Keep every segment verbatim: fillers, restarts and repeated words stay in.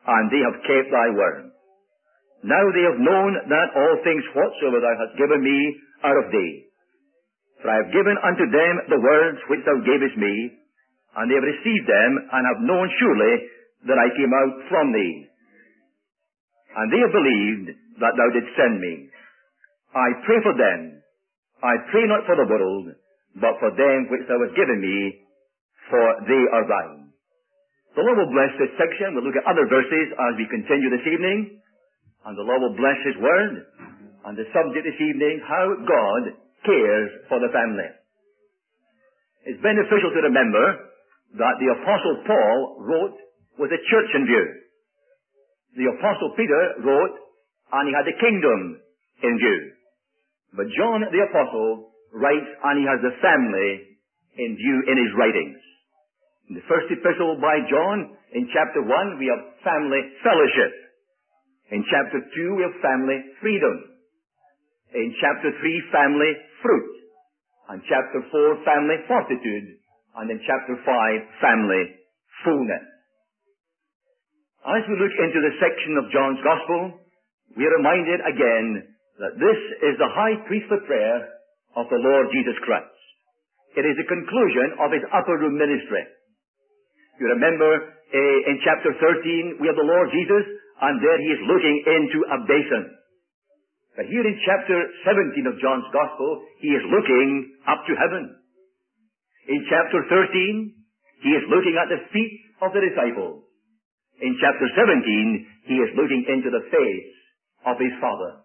and they have kept thy word. Now they have known that all things whatsoever thou hast given me are of thee. For I have given unto them the words which thou gavest me, and they have received them, and have known surely that I came out from thee. And they have believed that thou didst send me. I pray for them. I pray not for the world, but for them which thou hast given me, for they are thine. The Lord will bless this section. We'll look at other verses as we continue this evening. And the Lord will bless His Word. And the subject this evening, how God cares for the family. It's beneficial to remember that the Apostle Paul wrote with the church in view. The Apostle Peter wrote, and he had the kingdom in view. But John the Apostle writes, and he has the family in view in his writings. In the first epistle by John, in chapter one, we have family fellowship. In chapter two, we have family freedom. In chapter three, family fruit. And chapter four, family fortitude. And in chapter five, family fullness. As we look into the section of John's Gospel, we are reminded again that this is the high priestly prayer of the Lord Jesus Christ. It is the conclusion of His upper room ministry. You remember uh, in chapter thirteen, we have the Lord Jesus, and there He is looking into a basin. But here in chapter seventeen of John's Gospel, He is looking up to heaven. In chapter thirteen, He is looking at the feet of the disciples. In chapter seventeen, He is looking into the face of His Father.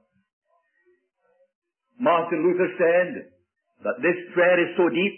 Martin Luther said that this prayer is so deep,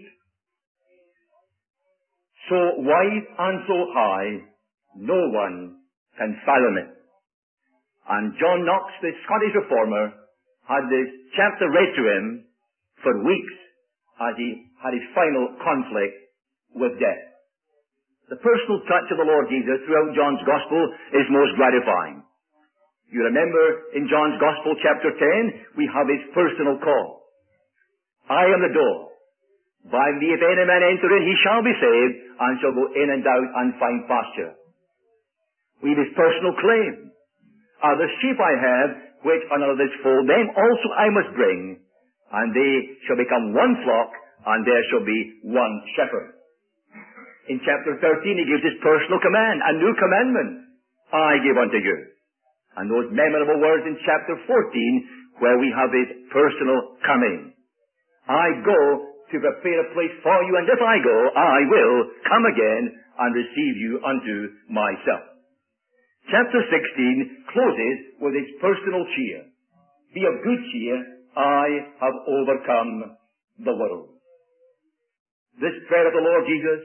so wide and so high, no one can fathom it. And John Knox, the Scottish reformer, had this chapter read to him for weeks as he had his final conflict with death. The personal touch of the Lord Jesus throughout John's Gospel is most gratifying. You remember in John's Gospel chapter ten, we have his personal call. I am the door. By me if any man enter in, he shall be saved, and shall go in and out and find pasture. We have his personal claim. Are the sheep I have, which are not of this fold, them also I must bring, and they shall become one flock, and there shall be one shepherd. In chapter thirteen, he gives his personal command, a new commandment I give unto you. And those memorable words in chapter fourteen, where we have his personal coming. I go to prepare a place for you, and if I go, I will come again and receive you unto myself. Chapter sixteen closes with his personal cheer. Be of good cheer, I have overcome the world. This prayer of the Lord Jesus,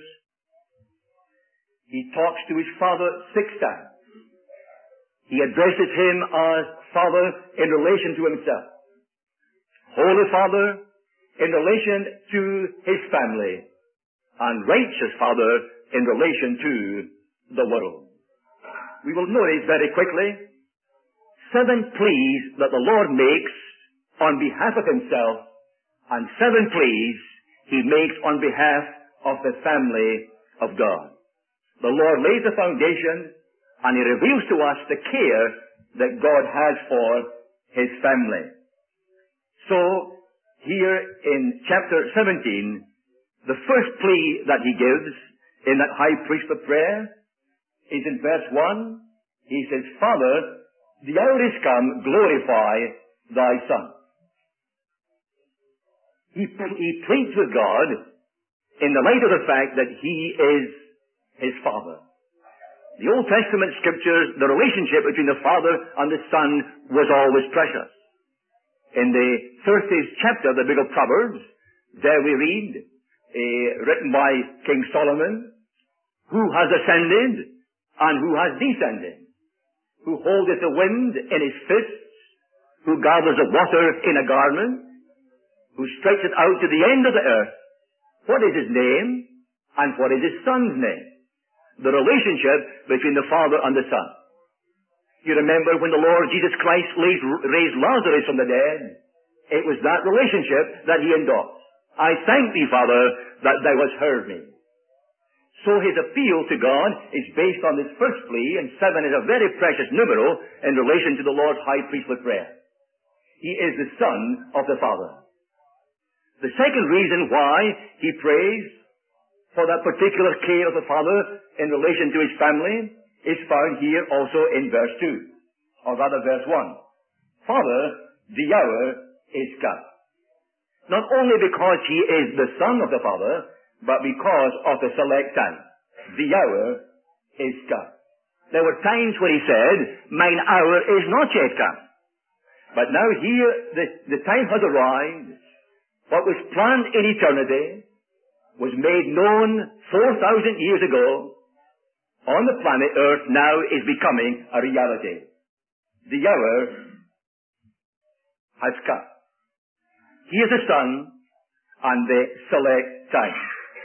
he talks to his Father six times. He addresses him as Father in relation to himself. Holy Father in relation to his family, and righteous Father in relation to the world. We will notice very quickly seven pleas that the Lord makes on behalf of himself, and seven pleas he makes on behalf of the family of God. The Lord lays the foundation, and he reveals to us the care that God has for his family. So, here in chapter seventeen, the first plea that he gives in that high priestly prayer is in verse one. He says, Father, the hour is come, glorify thy Son. He, he pleads with God in the light of the fact that he is his Father. The Old Testament scriptures, the relationship between the Father and the Son was always precious. In the thirtieth chapter of the book of Proverbs, there we read, uh, written by King Solomon, who has ascended and who has descended, who holdeth the wind in his fists, who gathers the water in a garment, who stretcheth out to the end of the earth. What is his name, and what is his Son's name? The relationship between the Father and the Son. You remember when the Lord Jesus Christ raised Lazarus from the dead, it was that relationship that he endorsed. I thank thee, Father, that thou hast heard me. So his appeal to God is based on this first plea, and seven is a very precious numeral in relation to the Lord's high priestly prayer. He is the Son of the Father. The second reason why he prays for that particular care of the Father in relation to his family is found here also in verse two, or rather verse one. Father, the hour is come. Not only because he is the Son of the Father, but because of the select time. The hour is come. There were times when he said, mine hour is not yet come. But now here, the, the time has arrived. What was planned in eternity was made known four thousand years ago on the planet Earth, now is becoming a reality. The hour has come. He is the Son and the select time.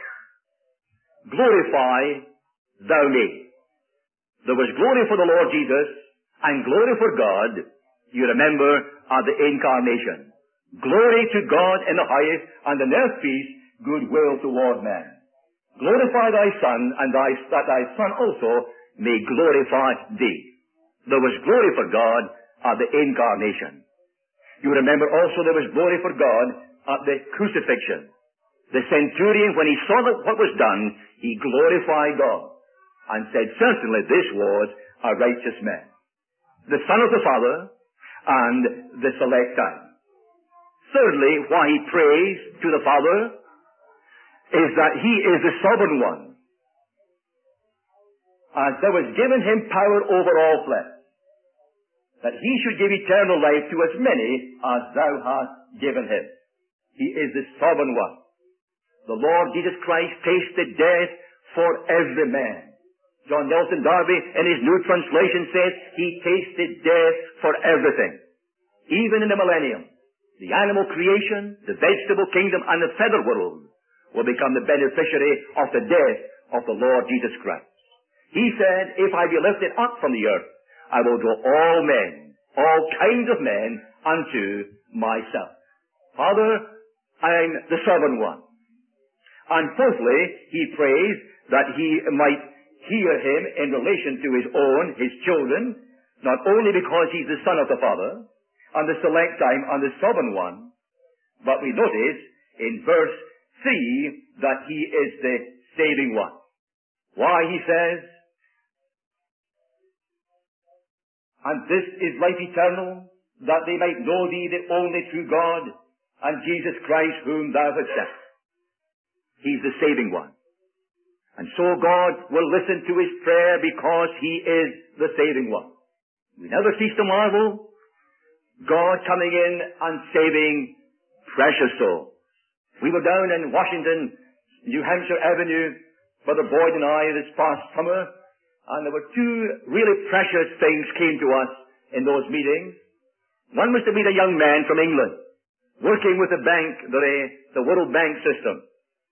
Glorify thou me. There was glory for the Lord Jesus and glory for God, you remember, at the incarnation. Glory to God in the highest, and on earth peace, goodwill toward men. Glorify thy Son, and thy, that thy Son also may glorify thee. There was glory for God at the incarnation. You remember also there was glory for God at the crucifixion. The centurion, when he saw what was done, he glorified God and said, certainly this was a righteous man. The Son of the Father and the select time. Thirdly, why he prays to the Father is that he is the sovereign one. As there was given him power over all flesh, that he should give eternal life to as many as thou hast given him. He is the sovereign one. The Lord Jesus Christ tasted death for every man. John Nelson Darby, in his New Translation, says he tasted death for everything. Even in the millennium, the animal creation, the vegetable kingdom, and the feather world will become the beneficiary of the death of the Lord Jesus Christ. He said, if I be lifted up from the earth, I will draw all men, all kinds of men, unto myself. Father, I'm the sovereign one. And fourthly, he prays that he might hear him in relation to his own, his children, not only because he's the Son of the Father, and the select time, and the sovereign one, but we notice in verse three that he is the saving one. Why, he says, and this is life eternal, that they might know thee, the only true God, and Jesus Christ whom thou hast sent. He's the saving one. And so God will listen to his prayer because he is the saving one. We never cease to marvel. God coming in and saving precious souls. We were down in Washington, New Hampshire Avenue, Brother Boyd and I this past summer, and there were two really precious things came to us in those meetings. One was to meet a young man from England, working with the bank, the, the World Bank system.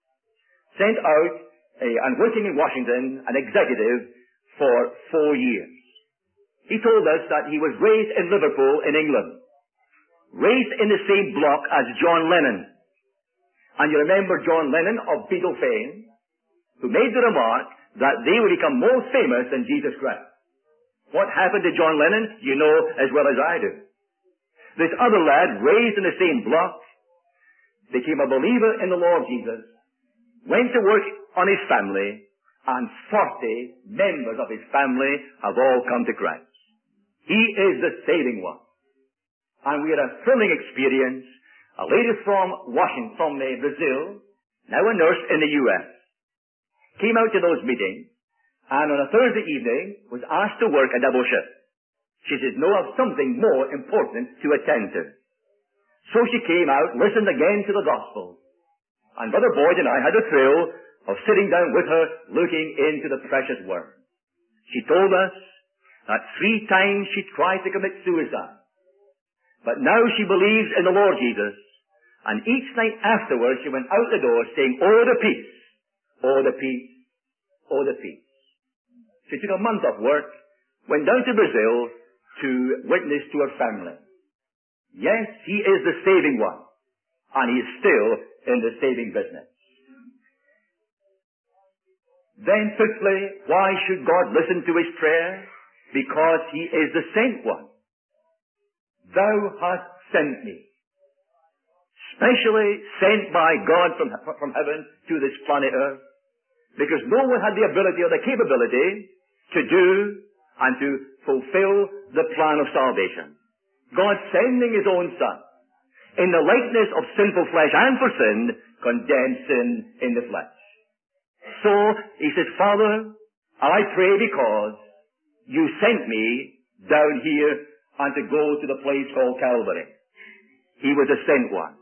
Sent out, a, and working in Washington, an executive for four years. He told us that he was raised in Liverpool in England. Raised in the same block as John Lennon. And you remember John Lennon of Beatle fame, who made the remark that they would become more famous than Jesus Christ. What happened to John Lennon, you know as well as I do. This other lad, raised in the same block, became a believer in the Lord Jesus, went to work on his family, and forty members of his family have all come to Christ. He is the saving one. And we had a thrilling experience. A lady from Washington, from uh, Brazil, now a nurse in the U S, came out to those meetings, and on a Thursday evening was asked to work a double shift. She said, no, I have something more important to attend to. So she came out, listened again to the gospel. And Brother Boyd and I had the thrill of sitting down with her, looking into the precious word. She told us that three times she tried to commit suicide. But now she believes in the Lord Jesus. And each night afterwards she went out the door saying, oh, the peace, oh, the peace, oh, the peace. She took a month of work, went down to Brazil to witness to her family. Yes, he is the saving one. And he is still in the saving business. Then fifthly, why should God listen to his prayer? Because he is the sent one. Thou hast sent me. Specially sent by God from, from heaven to this planet Earth. Because no one had the ability or the capability to do and to fulfill the plan of salvation. God sending his own Son in the likeness of sinful flesh and for sin, condemned sin in the flesh. So, he says, Father, I pray because you sent me down here and to go to the place called Calvary. He was a sent one.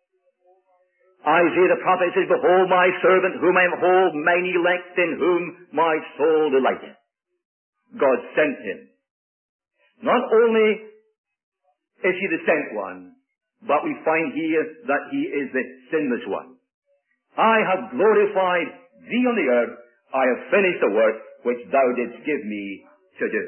Isaiah the prophet says, Behold my servant whom I behold, mine elect in whom my soul delighteth. God sent him. Not only is he the sent one, but we find here that he is the sinless one. I have glorified thee on the earth. I have finished the work which thou didst give me to do.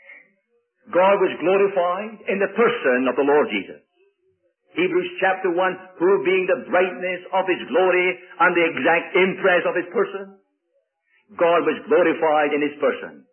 God was glorified in the person of the Lord Jesus. Hebrews chapter one, who being the brightness of his glory and the exact impress of his person, God was glorified in his person.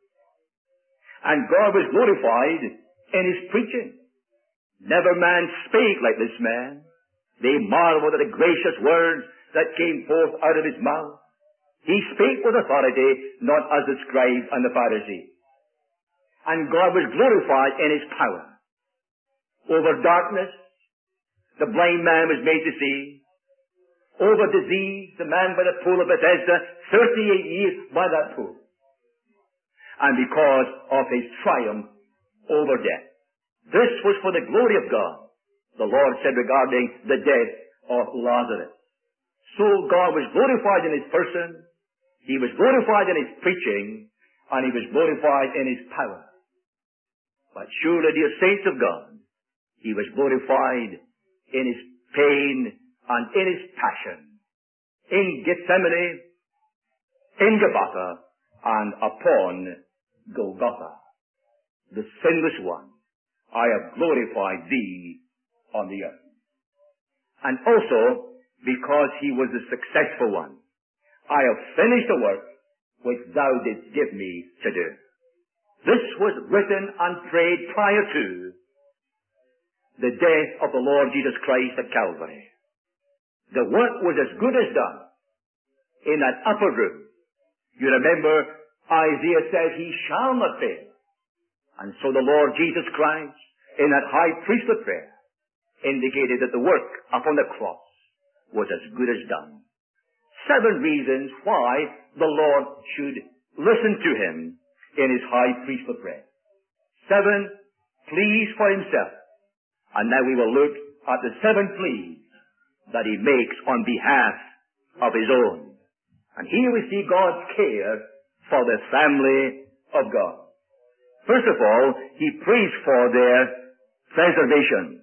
And God was glorified in his preaching. Never man spake like this man. They marveled at the gracious words that came forth out of his mouth. He spake with authority, not as the scribes and the Pharisees. And God was glorified in his power. Over darkness, the blind man was made to see. Over disease, the man by the pool of Bethesda, thirty-eight years by that pool. And because of his triumph over death. This was for the glory of God, the Lord said regarding the death of Lazarus. So God was glorified in his person, he was glorified in his preaching, and he was glorified in his power. But surely, dear saints of God, he was glorified in his pain and in his passion, in Gethsemane, in Gabbatha, and upon Golgotha. The sinless one, I have glorified thee on the earth. And also, because he was the successful one, I have finished the work which thou didst give me to do. This was written and prayed prior to the death of the Lord Jesus Christ at Calvary. The work was as good as done in that upper room. You remember, Isaiah says he shall not fail. And so the Lord Jesus Christ, in that high priestly prayer, indicated that the work upon the cross was as good as done. Seven reasons why the Lord should listen to him in his high priestly prayer. Seven pleas for himself. And now we will look at the seven pleas that he makes on behalf of his own. And here we see God's care for the family of God. First of all, he prays for their preservation.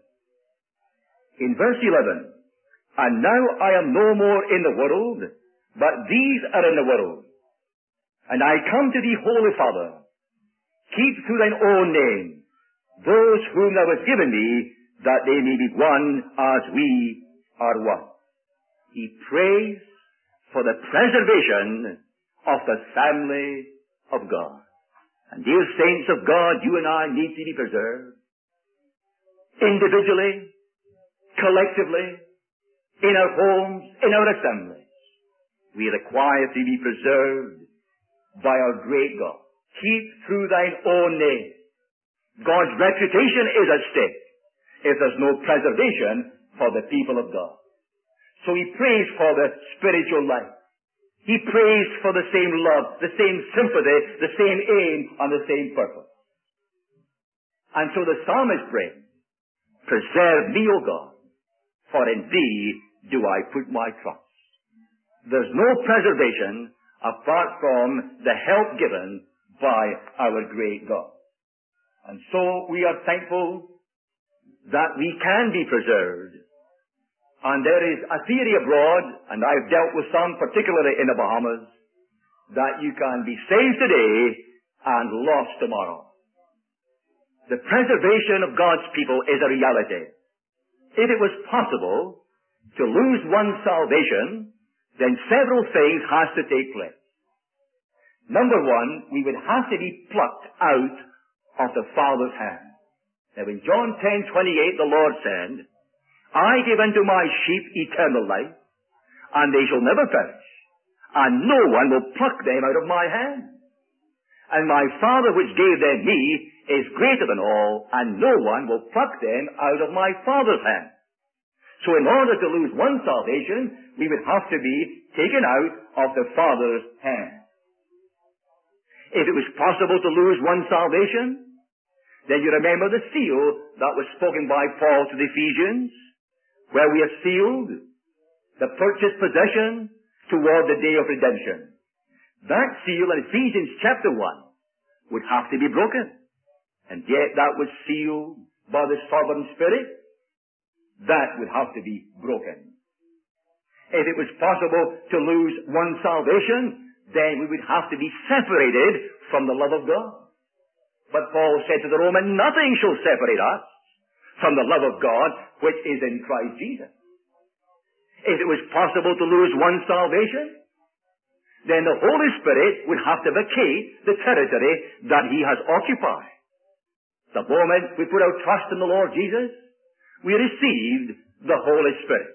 In verse eleven, And now I am no more in the world, but these are in the world. And I come to thee, Holy Father. Keep through thine own name those whom thou hast given me, that they may be one as we are one. He prays for the preservation of the family of God. And dear saints of God, you and I need to be preserved. Individually, collectively, in our homes, in our assemblies. We require to be preserved by our great God. Keep through thine own name. God's reputation is at stake if there's no preservation for the people of God. So he prays for the spiritual life. He prays for the same love, the same sympathy, the same aim, and the same purpose. And so the psalmist prays, Preserve me, O God, for in thee do I put my trust. There's no preservation apart from the help given by our great God. And so we are thankful that we can be preserved. And there is a theory abroad, and I've dealt with some, particularly in the Bahamas, that you can be saved today and lost tomorrow. The preservation of God's people is a reality. If it was possible to lose one's salvation, then several things has to take place. Number one, we would have to be plucked out of the Father's hand. Now in John ten twenty-eight, the Lord said, I give unto my sheep eternal life, and they shall never perish, and no one will pluck them out of my hand. And my Father which gave them me is greater than all, and no one will pluck them out of my Father's hand. So in order to lose one salvation, we would have to be taken out of the Father's hand. If it was possible to lose one salvation, then you remember the seal that was spoken by Paul to the Ephesians, where we are sealed, the purchased possession toward the day of redemption. That seal in Ephesians chapter one would have to be broken. And yet that was sealed by the sovereign Spirit. That would have to be broken. If it was possible to lose one salvation, then we would have to be separated from the love of God. But Paul said to the Roman, nothing shall separate us from the love of God which is in Christ Jesus. If it was possible to lose one salvation, then the Holy Spirit would have to vacate the territory that He has occupied. The moment we put our trust in the Lord Jesus, we received the Holy Spirit.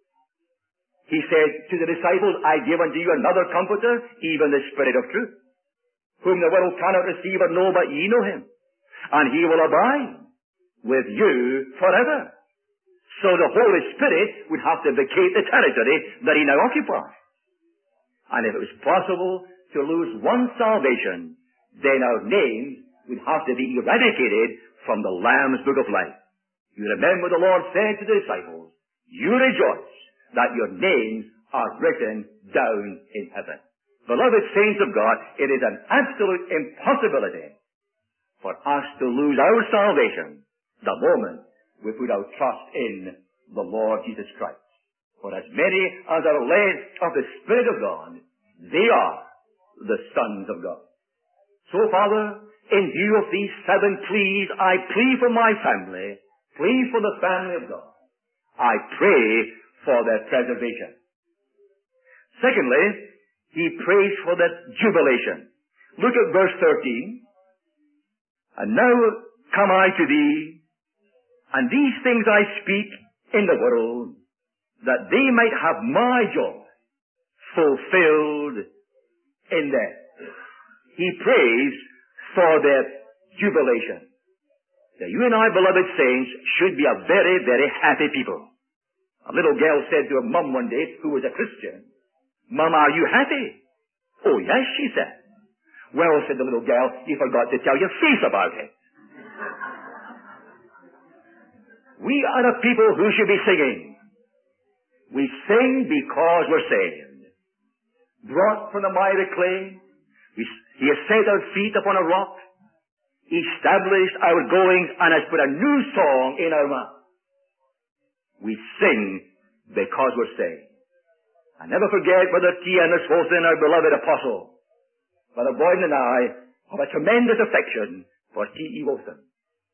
He said to the disciples, I give unto you another Comforter, even the Spirit of truth, whom the world cannot receive or know, but ye know Him. And He will abide with you forever. So the Holy Spirit would have to vacate the territory that He now occupies. And if it was possible to lose one salvation, then our names would have to be eradicated from the Lamb's Book of Life. You remember the Lord said to the disciples, you rejoice that your names are written down in heaven. Beloved saints of God, it is an absolute impossibility for us to lose our salvation the moment we put our trust in the Lord Jesus Christ. For as many as are led of the Spirit of God, they are the sons of God. So, Father, in view of these seven pleas, I plead for my family, plead for the family of God. I pray for their preservation. Secondly, he prays for their jubilation. Look at verse thirteen. And now come I to thee, and these things I speak in the world, that they might have my joy fulfilled in them. He prays for their jubilation. Now, you and I, beloved saints, should be a very, very happy people. A little girl said to her mum one day, who was a Christian, Mum, are you happy? Oh, yes, she said. Well, said the little girl, you forgot to tell your face about it. We are a people who should be singing. We sing because we're saved. Brought from the miry clay, we, He has set our feet upon a rock, established our goings, and has put a new song in our mouth. We sing because we're saved. I never forget Brother T. Ennis Wilson, our beloved apostle. Brother Boyden and I have a tremendous affection for T. E. Wilson.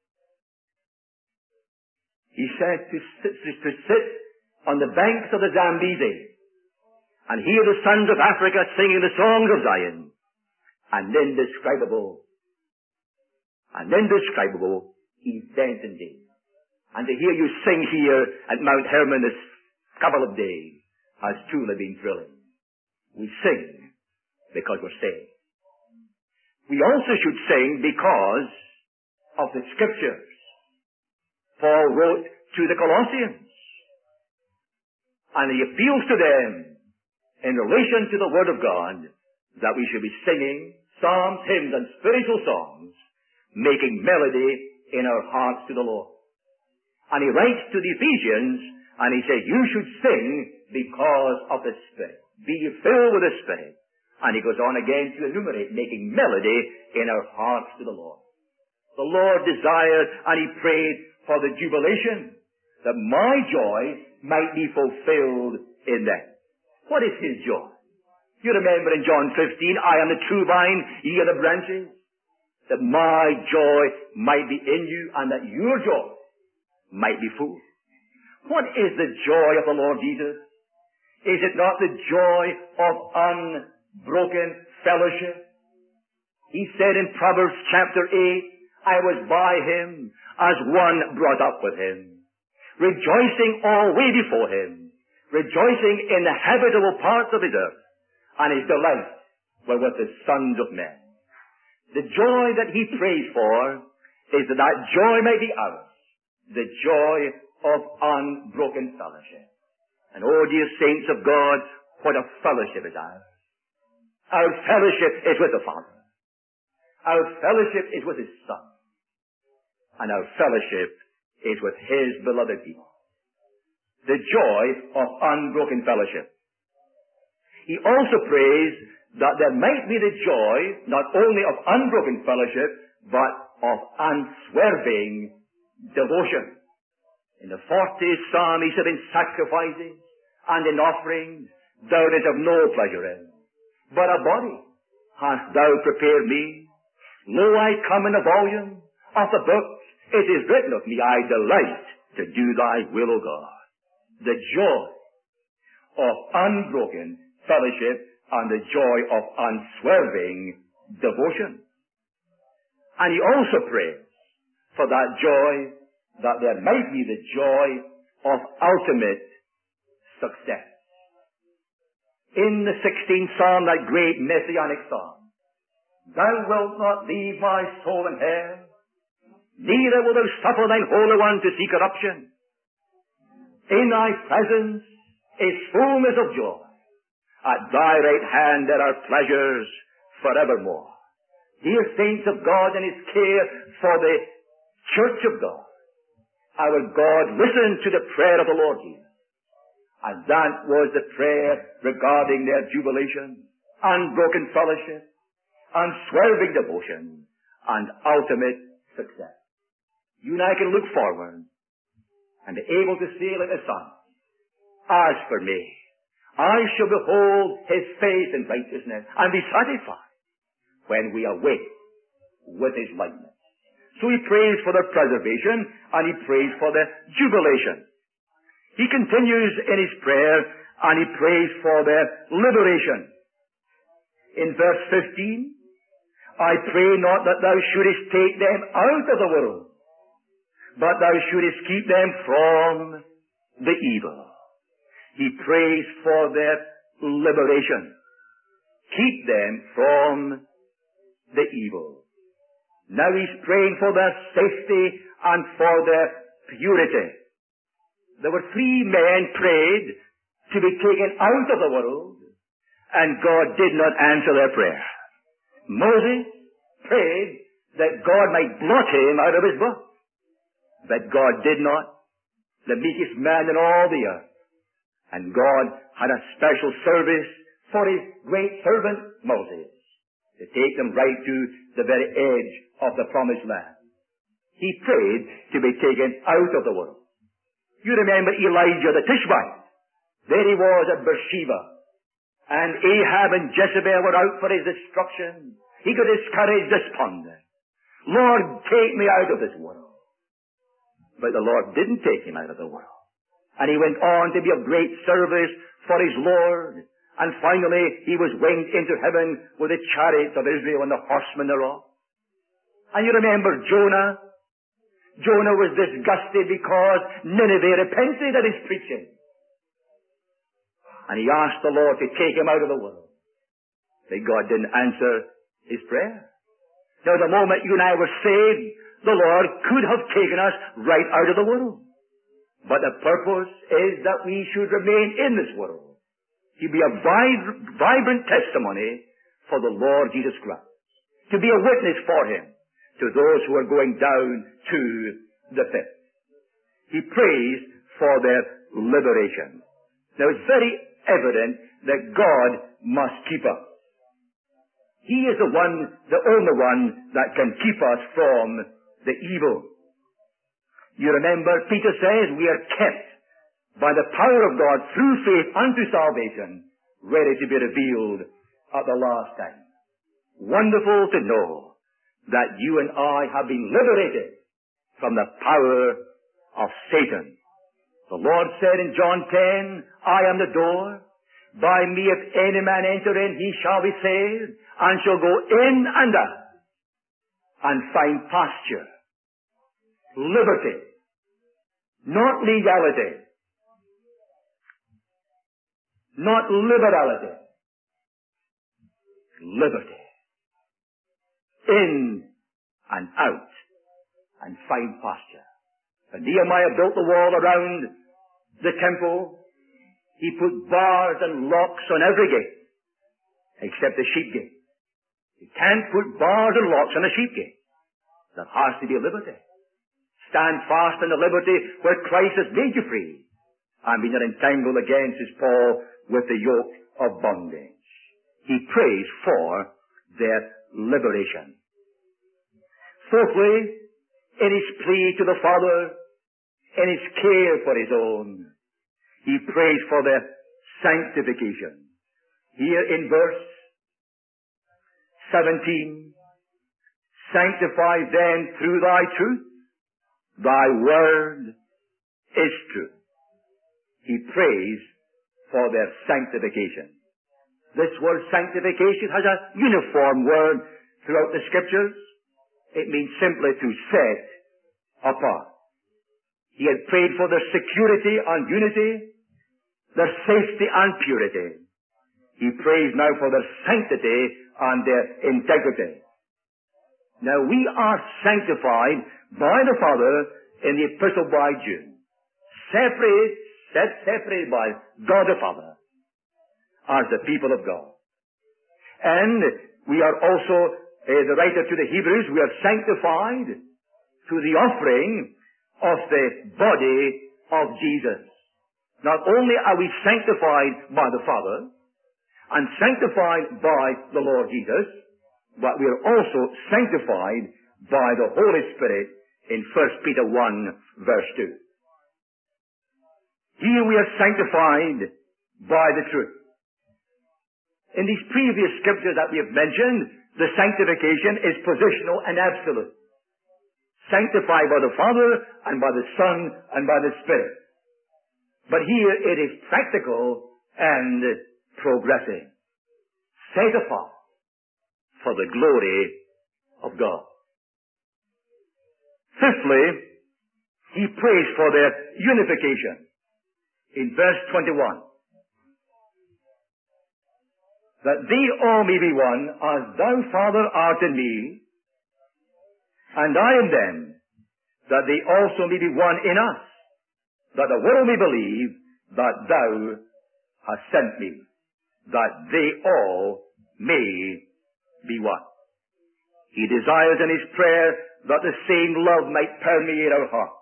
He said to sit, to sit on the banks of the Zambezi and hear the sons of Africa singing the songs of Zion, and indescribable, and indescribable event indeed. And to hear you sing here at Mount Hermon this couple of days has truly been thrilling. We sing because we're saved. We also should sing because of the Scriptures. Paul wrote to the Colossians, and he appeals to them in relation to the Word of God that we should be singing psalms, hymns, and spiritual songs, making melody in our hearts to the Lord. And he writes to the Ephesians, and he says, you should sing because of the Spirit. Be ye filled with the Spirit. And he goes on again to enumerate, making melody in our hearts to the Lord. The Lord desired, and he prayed for the jubilation, that my joy might be fulfilled in them. What is his joy? You remember in John fifteen, I am the true vine, ye are the branches. That my joy might be in you, and that your joy might be full. What is the joy of the Lord Jesus? Is it not the joy of unbroken fellowship He said in Proverbs chapter eight, I was by him as one brought up with him, rejoicing always before him, rejoicing in the habitable parts of his earth, and his delight were with the sons of men. The joy that he prays for is that that joy may be ours, the joy of unbroken fellowship. And oh, dear saints of God, what a fellowship is ours. Our fellowship is with the Father. Our fellowship is with his Son. And our fellowship is with his beloved people. The joy of unbroken fellowship. He also prays that there might be the joy not only of unbroken fellowship, but of unswerving devotion. In the fortieth Psalm he said, in sacrifices and in offerings thou didst have no pleasure in, but a body hast thou prepared me. Lo, I come in the volume of the book. It is written of me, I delight to do thy will, O God. The joy of unbroken fellowship and the joy of unswerving devotion. And he also prays for that joy, that there might be the joy of ultimate success. In the sixteenth Psalm, that great messianic psalm, thou wilt not leave my soul in hell, neither wilt thou suffer thine Holy One to see corruption. In thy presence is fullness of joy. At thy right hand there are pleasures forevermore. Dear saints of God, in his care for the church of God, our God listened to the prayer of the Lord Jesus. And that was the prayer regarding their jubilation, unbroken fellowship, unswerving devotion, and ultimate success. You and I can look forward and be able to say like the Son, as for me, I shall behold his face in righteousness and be satisfied when we awake with his likeness. So he prays for their preservation and he prays for their jubilation. He continues in his prayer and he prays for their liberation. In verse fifteen, I pray not that thou shouldest take them out of the world, but thou shouldest keep them from the evil. He prays for their liberation. Keep them from the evil. Now he's praying for their safety and for their purity. There were three men prayed to be taken out of the world, and God did not answer their prayer. Moses prayed that God might blot him out of his book, but God did not. The meekest man in all the earth. And God had a special service for his great servant Moses, to take them right to the very edge of the promised land. He prayed to be taken out of the world. You remember Elijah the Tishbite. There he was at Beersheba. And Ahab and Jezebel were out for his destruction. He got discouraged, despondent. Lord, take me out of this world. But the Lord didn't take him out of the world. And he went on to be of great service for his Lord. And finally, he was winged into heaven with the chariots of Israel and the horsemen thereof. And you remember Jonah. Jonah was disgusted because Nineveh repented at his preaching. And he asked the Lord to take him out of the world. But God didn't answer his prayer. Now, the moment you and I were saved, the Lord could have taken us right out of the world. But the purpose is that we should remain in this world, to be a vib- vibrant testimony for the Lord Jesus Christ, to be a witness for him to those who are going down to the pit. He prays for their liberation. Now, it's very evident that God must keep us. He is the one, the only one that can keep us from the evil. You remember, Peter says, we are kept by the power of God through faith unto salvation, ready to be revealed at the last time. Wonderful to know that you and I have been liberated from the power of Satan. The Lord said in John ten, I am the door. By me if any man enter in, he shall be saved, and shall go in and out, and find pasture. Liberty. Not legality. Not liberality. Liberty. In and out, and find pasture. When Nehemiah built the wall around the temple, he put bars and locks on every gate, except the sheep gate. You can't put bars and locks on a sheep gate. There has to be liberty. Stand fast in the liberty where Christ has made you free, and be not entangled again, says Paul, with the yoke of bondage. He prays for their liberation. Fourthly, in his plea to the Father, in his care for his own, he prays for their sanctification. Here in verse seventeen, sanctify them through thy truth. Thy word is truth. He prays for their sanctification. This word sanctification has a uniform word throughout the Scriptures. It means simply to set apart. He had prayed for their security and unity, their safety and purity. He prays now for their sanctity and their integrity. Now we are sanctified by the Father in the Epistle by Jude. Separate, set separated by God the Father as the people of God. And we are also, uh, the writer to the Hebrews, we are sanctified through the offering of the body of Jesus. Not only are we sanctified by the Father and sanctified by the Lord Jesus, but we are also sanctified by the Holy Spirit in First Peter one, verse two. Here we are sanctified by the truth. In these previous scriptures that we have mentioned, the sanctification is positional and absolute. Sanctified by the Father and by the Son and by the Spirit. But here it is practical and progressive. Set apart for the glory of God. Fifthly, he prays for their unification. In verse twenty-one. That they all may be one, as thou, Father, art in me, and I in them, that they also may be one in us, that the world may believe that thou hast sent me, that they all may be one. He desires in his prayer that the same love might permeate our hearts.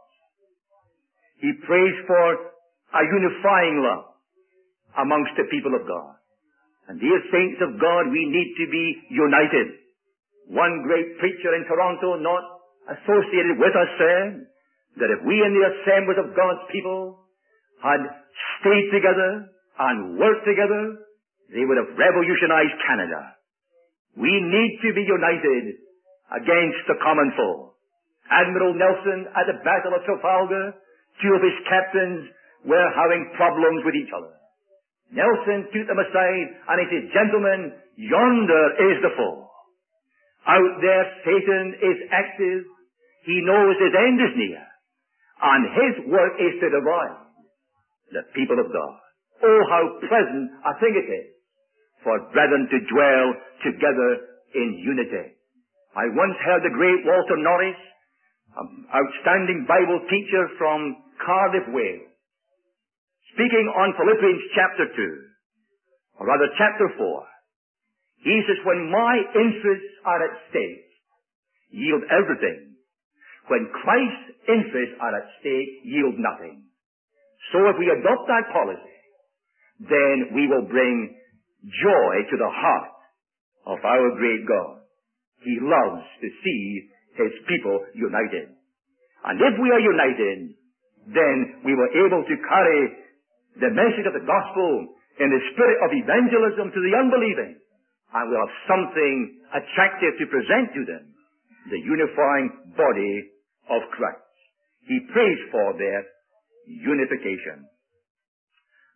He prays for a unifying love amongst the people of God. And dear saints of God, we need to be united. One great preacher in Toronto, not associated with us, said that if we in the assemblies of God's people had stayed together and worked together, they would have revolutionized Canada. We need to be united against the common foe. Admiral Nelson at the Battle of Trafalgar, two of his captains were having problems with each other. Nelson took them aside and he said, gentlemen, yonder is the foe. Out there Satan is active. He knows his end is near. And his work is to divide the people of God. Oh, how pleasant a thing it is for brethren to dwell together in unity. I once heard the great Walter Norris, an outstanding Bible teacher from Cardiff, Wales, speaking on Philippians chapter two, or rather chapter four. He says, when my interests are at stake, yield everything. When Christ's interests are at stake, yield nothing. So if we adopt that policy, then we will bring joy to the heart of our great God. He loves to see his people united. And if we are united, then we will able to carry the message of the gospel in the spirit of evangelism to the unbelieving. And we'll have something attractive to present to them. The unifying body of Christ. He prays for their unification.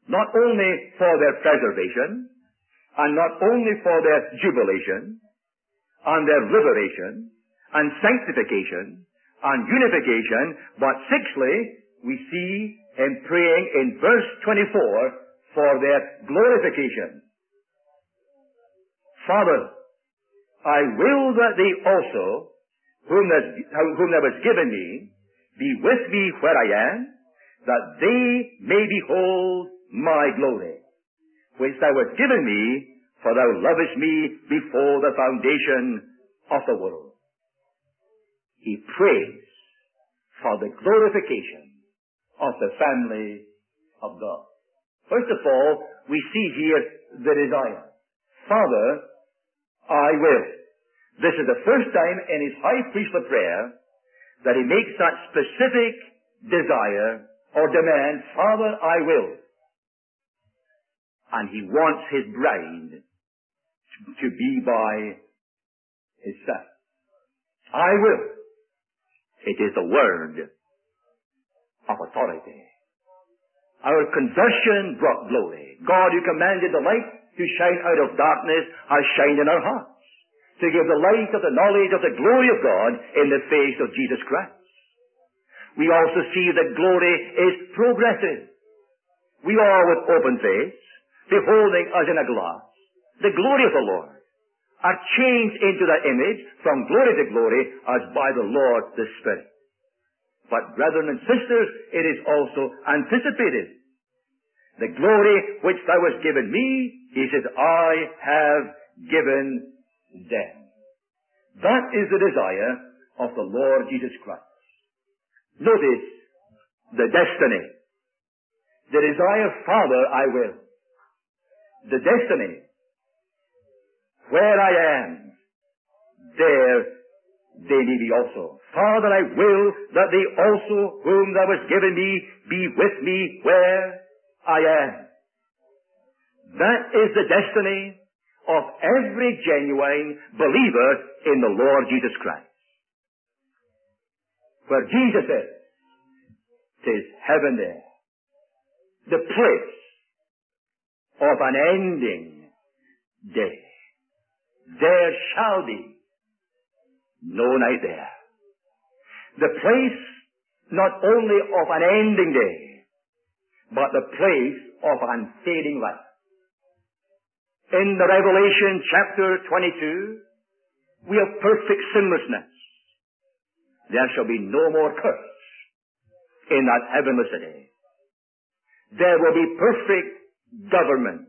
not only for their preservation, and not only for their jubilation, and their liberation, and sanctification, and unification, but sixthly, we see him praying in verse twenty-four for their glorification. Father, I will that they also, whom thou, whom thou hast given me, be with me where I am, that they may behold my glory, which thou hast given me, for thou lovest me before the foundation of the world. He prays for the glorification of the family of God. First of all, we see here the desire. Father, I will. This is the first time in his high priestly prayer that he makes that specific desire or demand, Father, I will. And he wants his bride to be by his side. I will. It is the word of authority. Our conversion brought glory. God, who commanded the light to shine out of darkness, has shined in our hearts, to give the light of the knowledge of the glory of God in the face of Jesus Christ. We also see that glory is progressive. We are with open face, beholding as in a glass the glory of the Lord, are changed into that image from glory to glory as by the Lord the Spirit. But brethren and sisters, it is also anticipated. The glory which thou hast given me, he says, I have given them. That is the desire of the Lord Jesus Christ. Notice the destiny. The desire, Father, I will. The destiny. Where I am, there they may be also. Father, I will that they also, whom thou hast given me, be with me where I am. That is the destiny of every genuine believer in the Lord Jesus Christ. Where Jesus is, 'tis heaven there. The place of an ending day. There shall be no night there. The place not only of an ending day, but the place of unfading life. In the Revelation chapter twenty-two, we have perfect sinlessness. There shall be no more curse in that heavenly city. There will be perfect government.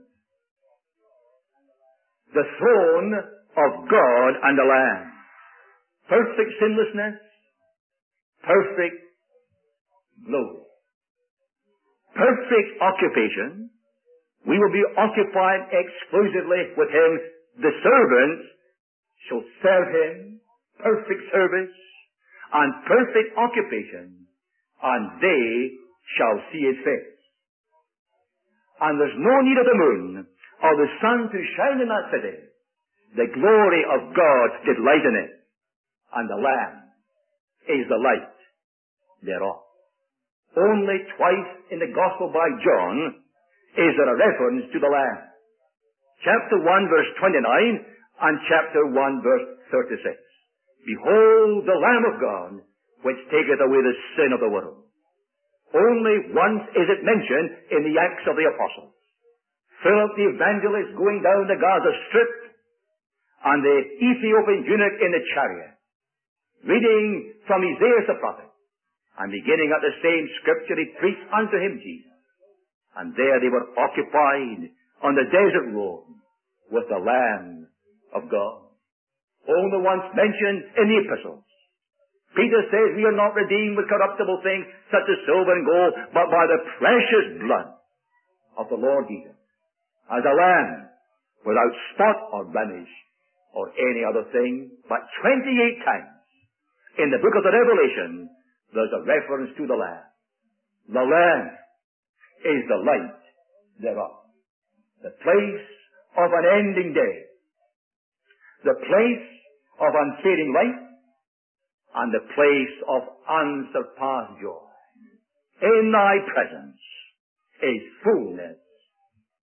The throne of God and the Lamb. Perfect sinlessness, perfect glory. Perfect occupation. We will be occupied exclusively with Him. The servants shall serve Him, perfect service, and perfect occupation, and they shall see His face. And there's no need of the moon or the sun to shine in that city. The glory of God did lighten it, and the Lamb is the light thereof. Only twice in the Gospel by John is there a reference to the Lamb. Chapter one verse twenty-nine and chapter one verse thirty-six. Behold the Lamb of God, which taketh away the sin of the world. Only once is it mentioned in the Acts of the Apostles. Philip the evangelist going down the Gaza Strip, and the Ethiopian eunuch in the chariot, reading from Isaiah the prophet, and beginning at the same scripture, he preached unto him Jesus. And there they were occupied on the desert road with the Lamb of God. Only once mentioned in the epistles. Peter says we are not redeemed with corruptible things such as silver and gold, but by the precious blood of the Lord Jesus, as a lamb without spot or blemish or any other thing. But twenty-eight times in the book of the Revelation there's a reference to the Lamb. The Lamb is the light thereof. The place of an ending day. The place of unfading light. And the place of unsurpassed joy. In thy presence is fullness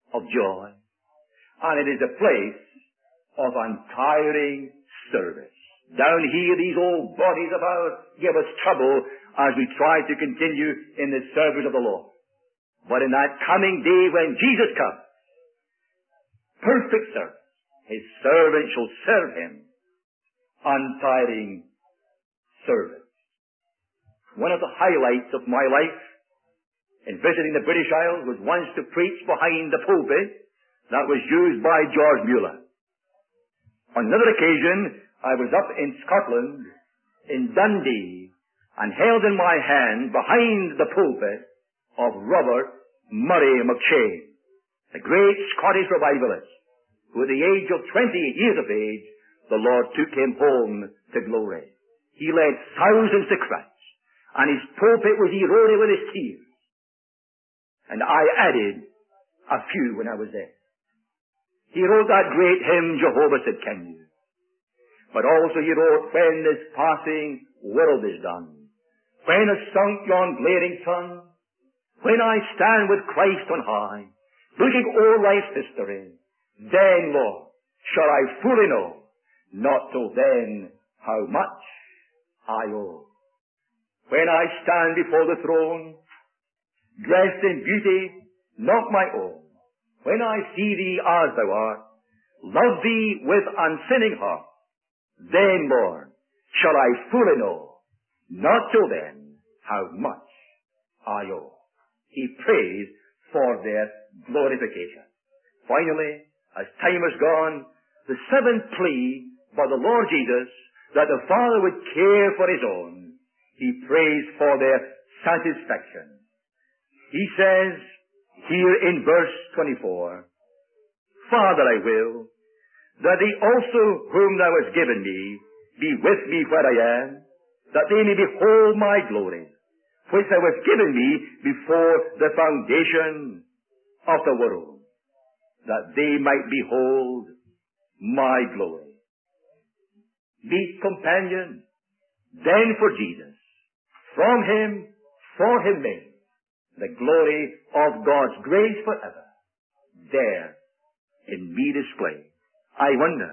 of joy. And it is a place of untiring service. Down here, these old bodies of ours give us trouble as we try to continue in the service of the Lord. But in that coming day when Jesus comes, perfect service, his servant shall serve him, untiring service. One of the highlights of my life in visiting the British Isles was once to preach behind the pulpit that was used by George Mueller. On another occasion, I was up in Scotland, in Dundee, and held in my hand behind the pulpit of Robert Murray McCheyne, the great Scottish revivalist, who at the age of twenty-eight years of age, the Lord took him home to glory. He led thousands to Christ, and his pulpit was eroded with his tears. And I added a few when I was there. He wrote that great hymn, Jehovah said, Can You? But also he wrote, When this passing world is done, when has sunk yon glaring sun, when I stand with Christ on high, looking o'er life's history, then, Lord, shall I fully know, not till then, how much I owe. When I stand before the throne, dressed in beauty, not my own, when I see thee as thou art, love thee with unsinning heart, then, Lord, shall I fully know, not till then, how much I owe. He prays for their glorification. Finally, as time has gone, the seventh plea by the Lord Jesus that the Father would care for his own, he prays for their satisfaction. He says here in verse twenty-four, Father, I will that they also whom thou hast given me be with me where I am, that they may behold my glory, which thou hast given me before the foundation of the world, that they might behold my glory. Meet companion, then for Jesus, from him, for him made, the glory of God's grace forever, there in me display. I wonder,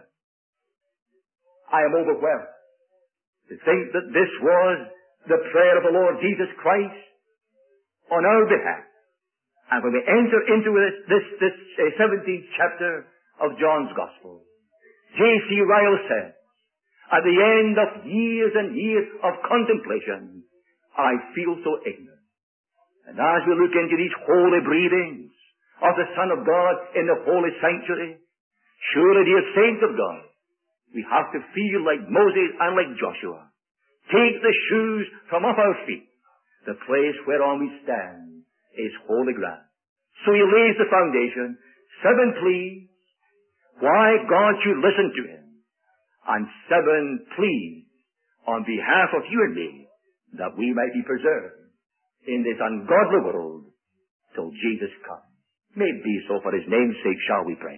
I am overwhelmed to think that this was the prayer of the Lord Jesus Christ on our behalf. And when we enter into this, this, this uh, seventeenth chapter of John's Gospel, J C Ryle says, at the end of years and years of contemplation, I feel so ignorant. And as we look into these holy breathings of the Son of God in the holy sanctuary, surely, dear saints of God, we have to feel like Moses and like Joshua. Take the shoes from off our feet. The place whereon we stand is holy ground. So he lays the foundation. Seven pleas why God should listen to him. And seven pleas on behalf of you and me that we might be preserved in this ungodly world till Jesus comes. May it be so for his name's sake shall we pray.